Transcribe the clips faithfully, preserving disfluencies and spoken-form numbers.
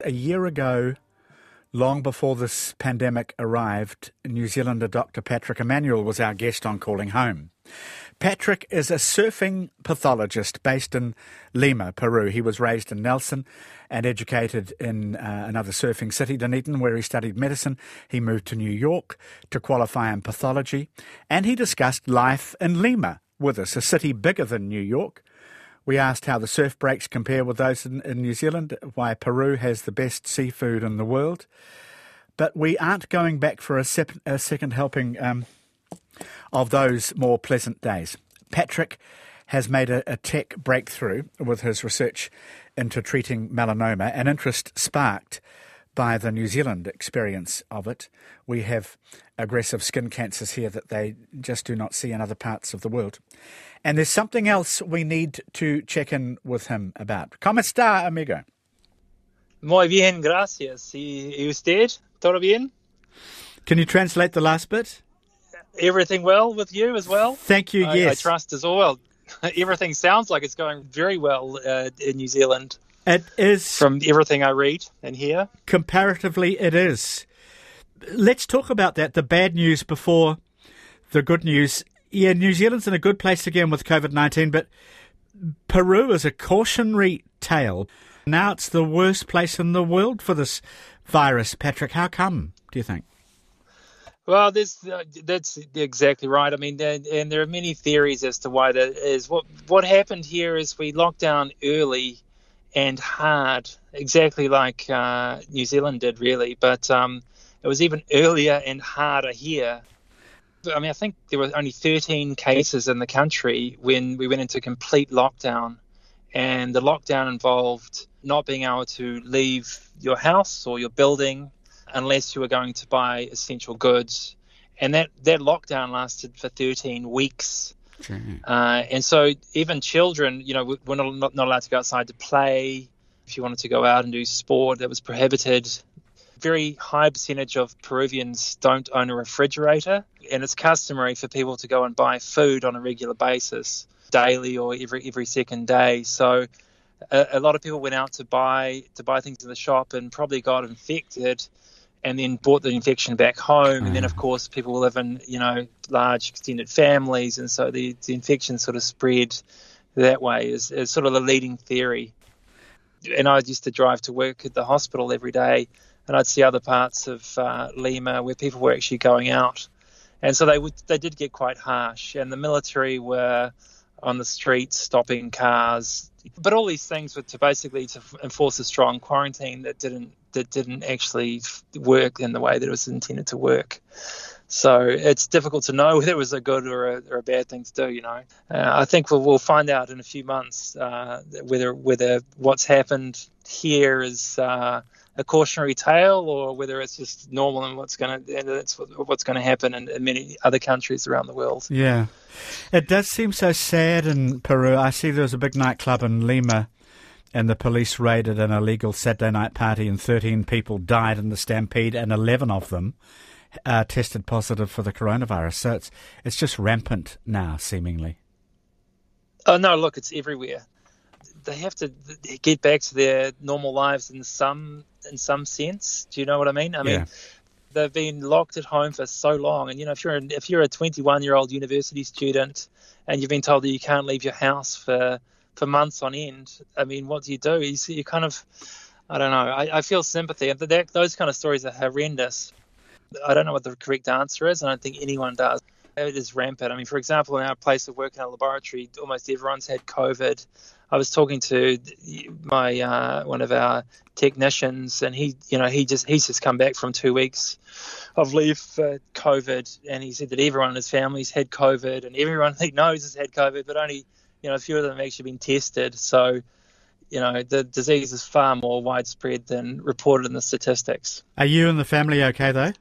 A year ago, long before this pandemic arrived, New Zealander Doctor Patrick Emanuel was our guest on Calling Home. Patrick is a surfing pathologist based in Lima, Peru. He was raised in Nelson and educated in uh, another surfing city, Dunedin, where he studied medicine. He moved to New York to qualify in pathology, and he discussed life in Lima with us, a city bigger than New York. We asked how the surf breaks compare with those in, in New Zealand, why Peru has the best seafood in the world. But we aren't going back for a, sep- a second helping um, of those more pleasant days. Patrick has made a, a tech breakthrough with his research into treating melanoma, an interest sparked by the New Zealand experience of it. We have aggressive skin cancers here that they just do not see in other parts of the world. And there's something else we need to check in with him about. ¿Cómo está, amigo? Muy bien, gracias. ¿Y, y usted? ¿Todo bien? Can you translate the last bit? Everything well with you as well? Thank you, I, yes. I trust as well. Everything sounds like it's going very well uh, in New Zealand. It is. From everything I read and hear. Comparatively, it is. Let's talk about that, the bad news before the good news. Yeah, New Zealand's in a good place again with COVID nineteen, but Peru is a cautionary tale. Now it's the worst place in the world for this virus. Patrick, how come, do you think? Well, there's, uh, that's exactly right. I mean, and, and there are many theories as to why that is. What, what happened here is we locked down early and hard, exactly like uh, New Zealand did, really. But um, it was even earlier and harder here. I mean, I think there were only thirteen cases in the country when we went into complete lockdown. And the lockdown involved not being able to leave your house or your building unless you were going to buy essential goods. And that, that lockdown lasted for thirteen weeks. Uh, and so even children, you know, were not, not allowed to go outside to play. If you wanted to go out and do sport, that was prohibited. Very high percentage of Peruvians don't own a refrigerator, and it's customary for people to go and buy food on a regular basis, daily or every every second day. So a, a lot of people went out to buy to buy things in the shop and probably got infected, and then brought the infection back home. Mm. And then, of course, people live in, you know, large extended families, and so the, the infection sort of spread that way is, is sort of the leading theory. And I used to drive to work at the hospital every day, and I'd see other parts of uh, Lima where people were actually going out. And so they would they did get quite harsh, and the military were on the streets stopping cars. But all these things were to basically to enforce a strong quarantine that didn't that didn't actually work in the way that it was intended to work. So it's difficult to know whether it was a good or a, or a bad thing to do, you know. Uh, I think we'll, we'll find out in a few months uh, whether whether what's happened here is uh, a cautionary tale or whether it's just normal and what's going to and that's what, what's going to happen in, in many other countries around the world. Yeah, it does seem so sad in Peru. I see there was a big nightclub in Lima, and the police raided an illegal Saturday night party, and thirteen people died in the stampede, and eleven of them Uh, tested positive for the coronavirus. So it's it's just rampant now, seemingly. Oh, no, look, it's everywhere. They have to get back to their normal lives in some in some sense. Do you know what I mean? I mean, yeah. They've been locked at home for so long. And, you know, if you're, if you're a twenty-one-year-old university student and you've been told that you can't leave your house for, for months on end, I mean, what do you do? You, you kind of, I don't know, I, I feel sympathy. That, those kind of stories are horrendous. I don't know what the correct answer is. I don't think anyone does. It is rampant. I mean, for example, in our place of work in our laboratory, almost everyone's had COVID. I was talking to my uh, one of our technicians, and he, you know, he just he's just come back from two weeks of leave for COVID, and he said that everyone in his family's had COVID, and everyone he knows has had COVID, but only, you know, a few of them have actually been tested. So, you know, the disease is far more widespread than reported in the statistics. Are you and the family okay, though?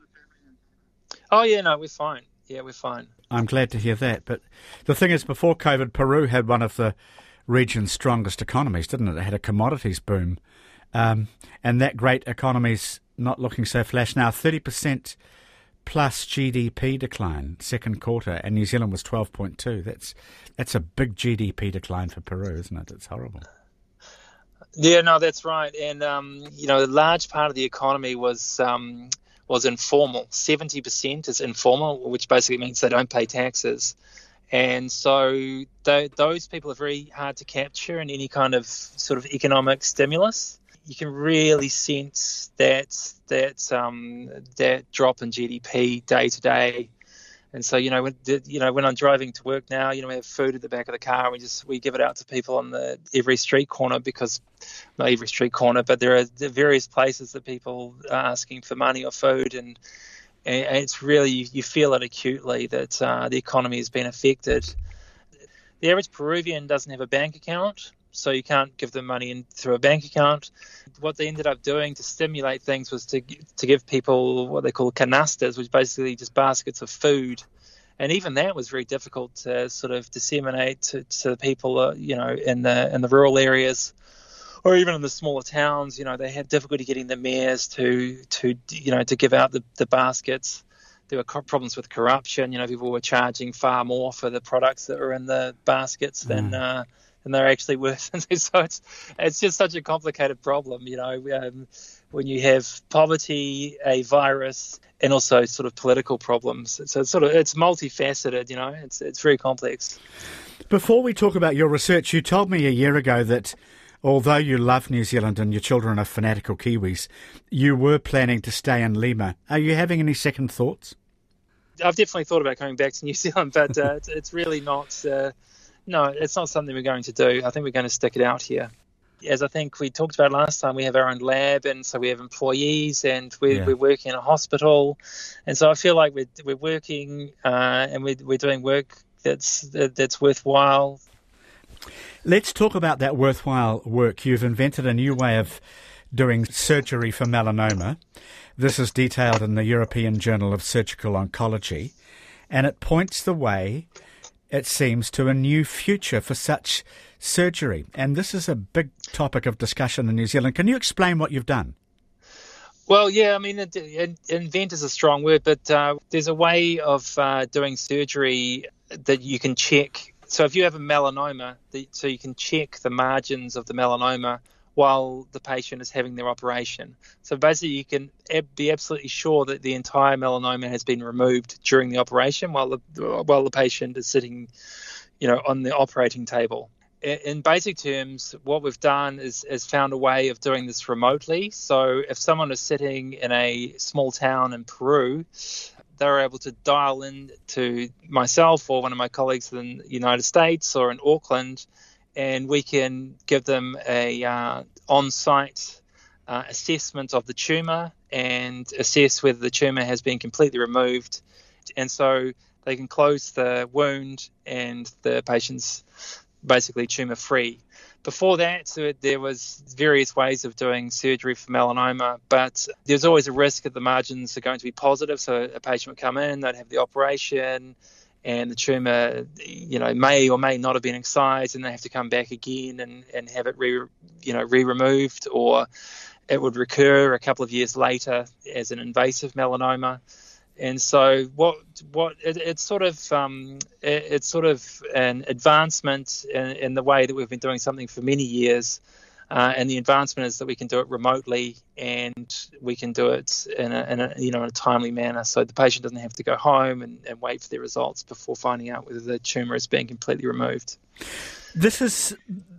Oh, yeah, no, we're fine. Yeah, we're fine. I'm glad to hear that. But the thing is, before COVID, Peru had one of the region's strongest economies, didn't it? It had a commodities boom. Um, and that great economy's not looking so flash now. thirty percent plus G D P decline, second quarter, and New Zealand was twelve point two. That's, that's a big G D P decline for Peru, isn't it? It's horrible. Yeah, no, that's right. And, um, you know, a large part of the economy was um, was informal. seventy percent is informal, which basically means they don't pay taxes. And so th- those people are very hard to capture in any kind of sort of economic stimulus. You can really sense that that um, that drop in G D P day to day. And so, you know, when you know when I'm driving to work now, you know, we have food at the back of the car. And we just we give it out to people on the every street corner, because not every street corner, but there are various places that people are asking for money or food, and, and it's really you, you feel it acutely that uh, the economy has been affected. The average Peruvian doesn't have a bank account, so you can't give them money in through a bank account. What they ended up doing to stimulate things was to to give people what they call canastas, which basically just baskets of food. And even that was very difficult to sort of disseminate to, to the people, uh, you know, in the in the rural areas, or even in the smaller towns. You know, they had difficulty getting the mayors to to you know to give out the, the baskets. There were problems with corruption. You know, people were charging far more for the products that were in the baskets than. Mm. Uh, and they're actually worth. So it's it's just such a complicated problem, you know, um, when you have poverty, a virus, and also sort of political problems. So it's sort of it's multifaceted, you know. It's it's very complex. Before we talk about your research, you told me a year ago that although you love New Zealand and your children are fanatical Kiwis, you were planning to stay in Lima. Are you having any second thoughts? I've definitely thought about coming back to New Zealand, but uh, it's, it's really not. Uh, No, it's not something we're going to do. I think we're going to stick it out here. As I think we talked about last time, we have our own lab, and so we have employees, and we're, yeah. we're working in a hospital. And so I feel like we're, we're working uh, and we're, we're doing work that's that's worthwhile. Let's talk about that worthwhile work. You've invented a new way of doing surgery for melanoma. This is detailed in the European Journal of Surgical Oncology, and it points the way, it seems, to a new future for such surgery. And this is a big topic of discussion in New Zealand. Can you explain what you've done? Well, yeah, I mean, it, it, invent is a strong word, but uh, there's a way of uh, doing surgery that you can check. So if you have a melanoma, the, so you can check the margins of the melanoma while the patient is having their operation. So basically you can ab- be absolutely sure that the entire melanoma has been removed during the operation while the while the patient is sitting, you know, on the operating table. In, in basic terms, what we've done is, is found a way of doing this remotely. So if someone is sitting in a small town in Peru, they're able to dial in to myself or one of my colleagues in the United States or in Auckland, and we can give them a uh, on-site uh, assessment of the tumour and assess whether the tumour has been completely removed. And so they can close the wound and the patient's basically tumour-free. Before that, so there was various ways of doing surgery for melanoma, but there's always a risk that the margins are going to be positive. So a patient would come in, they'd have the operation, and the tumour, you know, may or may not have been excised, and they have to come back again and, and have it re, you know, re-removed, or it would recur a couple of years later as an invasive melanoma. And so, what what it, it's sort of um, it, it's sort of an advancement in, in the way that we've been doing something for many years. Uh, and the advancement is that we can do it remotely, and we can do it in a, in a you know in a timely manner, so the patient doesn't have to go home and, and wait for their results before finding out whether the tumour is being completely removed. This is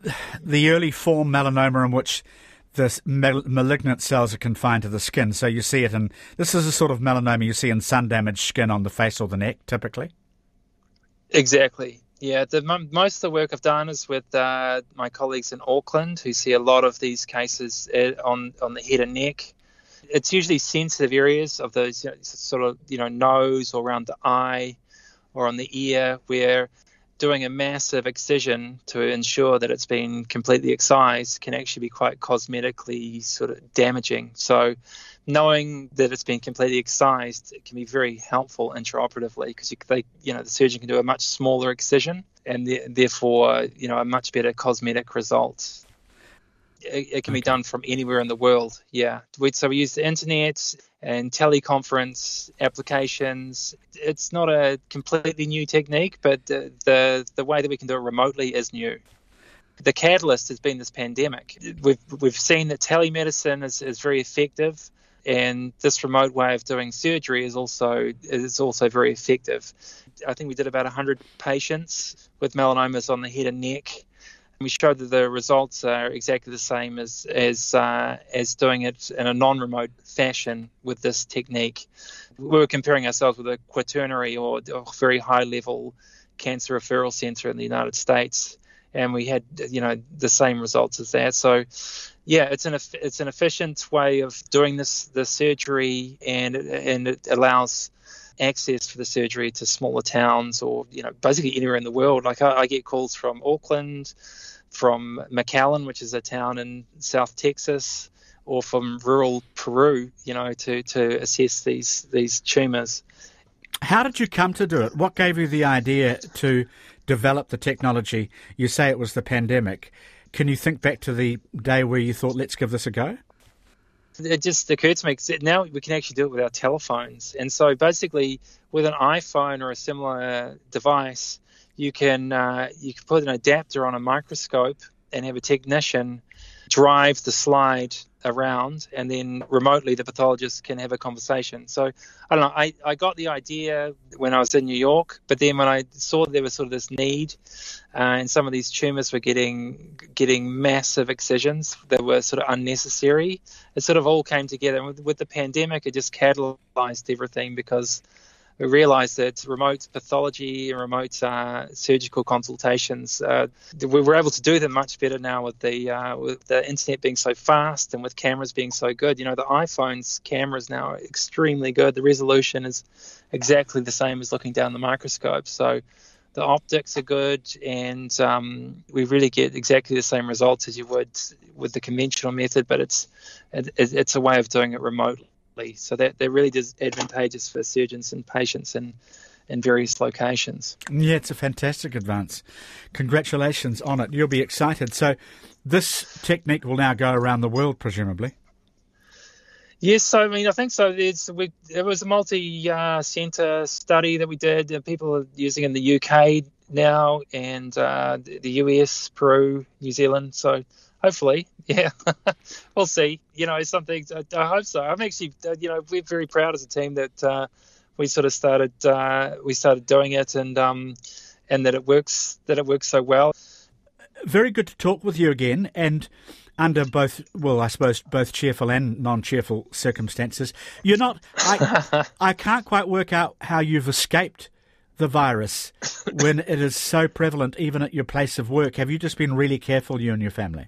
the early form melanoma in which the mal- malignant cells are confined to the skin. So you see it in, this is a sort of melanoma you see in sun-damaged skin on the face or the neck, typically? Exactly. Yeah, the, most of the work I've done is with uh, my colleagues in Auckland, who see a lot of these cases on on the head and neck. It's usually sensitive areas of those, you know, sort of, you know, nose or around the eye or on the ear, where doing a massive excision to ensure that it's been completely excised can actually be quite cosmetically sort of damaging. So knowing that it's been completely excised, it can be very helpful intraoperatively, because you, they, you know, the surgeon can do a much smaller excision and the, therefore, you know, a much better cosmetic result. It, it can okay. be done from anywhere in the world. Yeah. We, so we use the internet and teleconference applications. It's not a completely new technique, but the, the the way that we can do it remotely is new. the catalyst has been this pandemic. We've we've seen that telemedicine is, is very effective, and this remote way of doing surgery is also is also very effective. I think we did about one hundred patients with melanomas on the head and neck. We showed that the results are exactly the same as as uh, as doing it in a non-remote fashion with this technique. We were comparing ourselves with a quaternary or, or very high-level cancer referral centre in the United States, and we had, you know, the same results as that. So, yeah, it's an it's an efficient way of doing this the surgery, and and it allows access for the surgery to smaller towns, or, you know, basically anywhere in the world. Like I, I get calls from Auckland, from McAllen, which is a town in South Texas, or from rural Peru, you know, to, to assess these these tumours. How did you come to do it? What gave you the idea to develop the technology? You say it was the pandemic. Can you think back to the day where you thought, let's give this a go? It just occurred to me, because now we can actually do it with our telephones. And so basically with an iPhone or a similar device, you can uh, you can put an adapter on a microscope and have a technician drive the slide around, and then remotely the pathologist can have a conversation. So I don't know, I, I got the idea when I was in New York, but then when I saw there was sort of this need, uh, and some of these tumours were getting getting massive excisions that were sort of unnecessary, it sort of all came together. And with, with the pandemic, it just catalyzed everything, because we realised that remote pathology and remote uh, surgical consultations, uh, we were able to do them much better now with the uh, with the internet being so fast and with cameras being so good. You know, the iPhone's cameras now are extremely good. The resolution is exactly the same as looking down the microscope. So the optics are good, and um, we really get exactly the same results as you would with the conventional method, but it's it, it's a way of doing it remotely. So that, that really is advantageous for surgeons and patients in, in various locations. Yeah, it's a fantastic advance. Congratulations on it. You'll be excited. So this technique will now go around the world, presumably? Yes, so I mean, I think so. There's, we, it was a multi-centre uh, study that we did. And people are using it in the U K now, and uh, the U S, Peru, New Zealand. So hopefully, yeah, we'll see. You know, some things, I, I hope so. I'm actually, you know, we're very proud as a team that uh, we sort of started, uh, we started doing it, and um, and that it works, that it works so well. Very good to talk with you again, and under both, well, I suppose both cheerful and non-cheerful circumstances. You're not, I, I can't quite work out how you've escaped the virus when it is so prevalent, even at your place of work. Have you just been really careful, you and your family?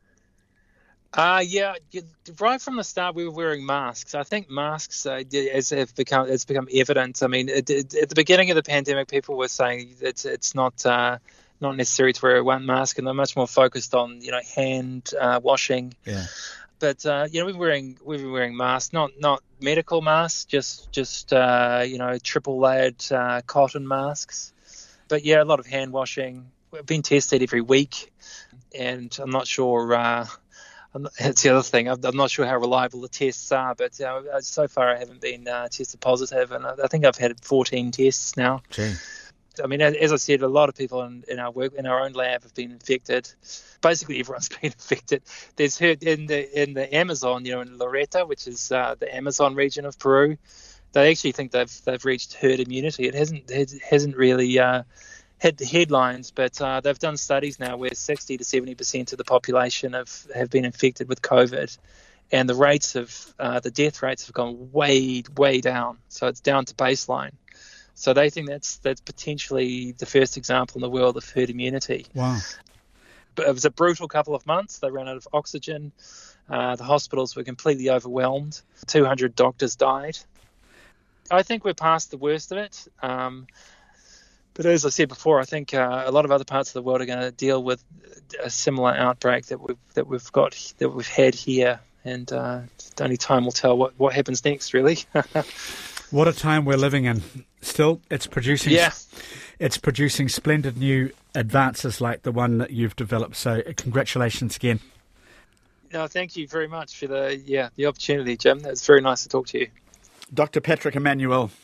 Uh, yeah, right from the start we were wearing masks. I think masks, uh, as have become, it's become evident. I mean, it, it, at the beginning of the pandemic, people were saying that it's not uh, not necessary to wear one mask, and they're much more focused on, you know, hand uh, washing. Yeah. But uh, you know, we've been wearing we've been wearing masks, not not medical masks, just just uh, you know, triple layered uh, cotton masks. But yeah, a lot of hand washing. We've been tested every week, and I'm not sure. Uh, That's the other thing. I'm not sure how reliable the tests are, but uh, so far I haven't been uh, tested positive, and I think I've had fourteen tests now. Gee. I mean, as I said, a lot of people in, in our work in our own lab have been infected. Basically, everyone's been infected. There's in the in the Amazon, you know, in Loreto, which is uh, the Amazon region of Peru, they actually think they've they've reached herd immunity. It hasn't it hasn't really. Uh, hit the headlines, but uh, they've done studies now where sixty to seventy percent of the population have, have been infected with COVID, and the rates of uh, the death rates have gone way, way down. So it's down to baseline. So they think that's that's potentially the first example in the world of herd immunity. Wow. But it was a brutal couple of months. They ran out of oxygen. Uh, the hospitals were completely overwhelmed. two hundred doctors died. I think we're past the worst of it. Um, But as I said before, I think uh, a lot of other parts of the world are going to deal with a similar outbreak that we've that we've got that we've had here, and uh, only time will tell what, what happens next. Really. What a time we're living in. Still, it's producing. Yeah. It's producing splendid new advances like the one that you've developed. So, congratulations again. No, thank you very much for the yeah the opportunity, Jim. It's very nice to talk to you. Doctor Patrick Emmanuel